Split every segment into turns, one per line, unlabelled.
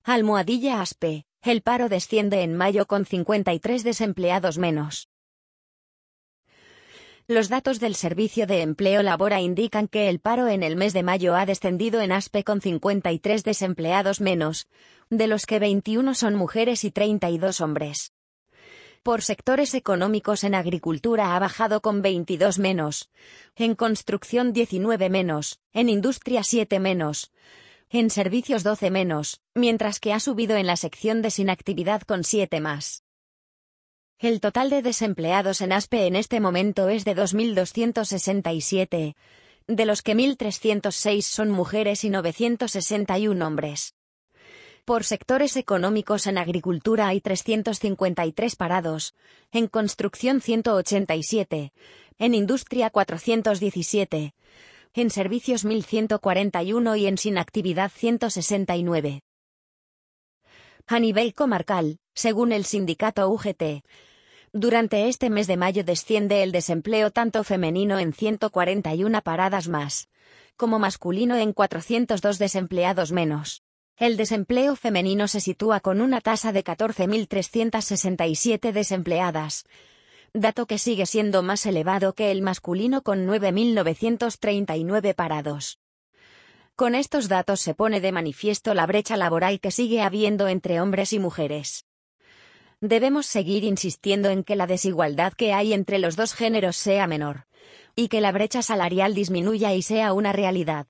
Almohadilla ASPE, el paro desciende en mayo con 53 desempleados menos. Los datos del Servicio de Empleo Labora indican que el paro en el mes de mayo ha descendido en ASPE con 53 desempleados menos, de los que 21 son mujeres y 32 hombres. Por sectores económicos, en agricultura ha bajado con 22 menos, en construcción 19 menos, en industria 7 menos, en servicios 12 menos, mientras que ha subido en la sección de sin actividad con 7 más. El total de desempleados en ASPE en este momento es de 2.267, de los que 1.306 son mujeres y 961 hombres. Por sectores económicos, en agricultura hay 353 parados, en construcción 187, en industria 417, en servicios 1.141 y en sin actividad 169. A nivel comarcal, según el sindicato UGT, durante este mes de mayo desciende el desempleo tanto femenino en 141 paradas más, como masculino en 402 desempleados menos. El desempleo femenino se sitúa con una tasa de 14.367 desempleadas, dato que sigue siendo más elevado que el masculino con 9.939 parados. Con estos datos se pone de manifiesto la brecha laboral que sigue habiendo entre hombres y mujeres. Debemos seguir insistiendo en que la desigualdad que hay entre los dos géneros sea menor, y que la brecha salarial disminuya y sea una realidad.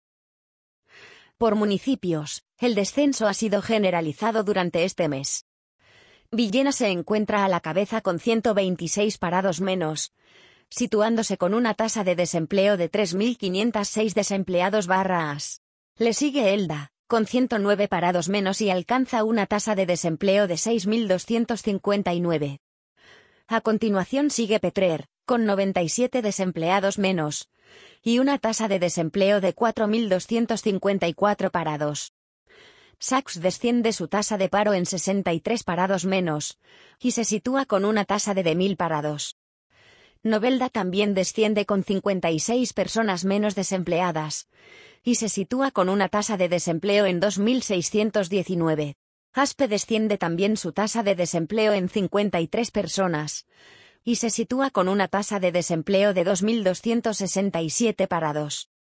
Por municipios, el descenso ha sido generalizado durante este mes. Villena se encuentra a la cabeza con 126 parados menos, situándose con una tasa de desempleo de 3.506 desempleados /as. Le sigue Elda, con 109 parados menos y alcanza una tasa de desempleo de 6.259. A continuación sigue Petrer, con 97 desempleados menos, y una tasa de desempleo de 4.254 parados. Saks desciende su tasa de paro en 63 parados menos, y se sitúa con una tasa de 1.000 parados. Novelda también desciende con 56 personas menos desempleadas, y se sitúa con una tasa de desempleo en 2.619. ASPE desciende también su tasa de desempleo en 53 personas, y se sitúa con una tasa de desempleo de 2.267 parados.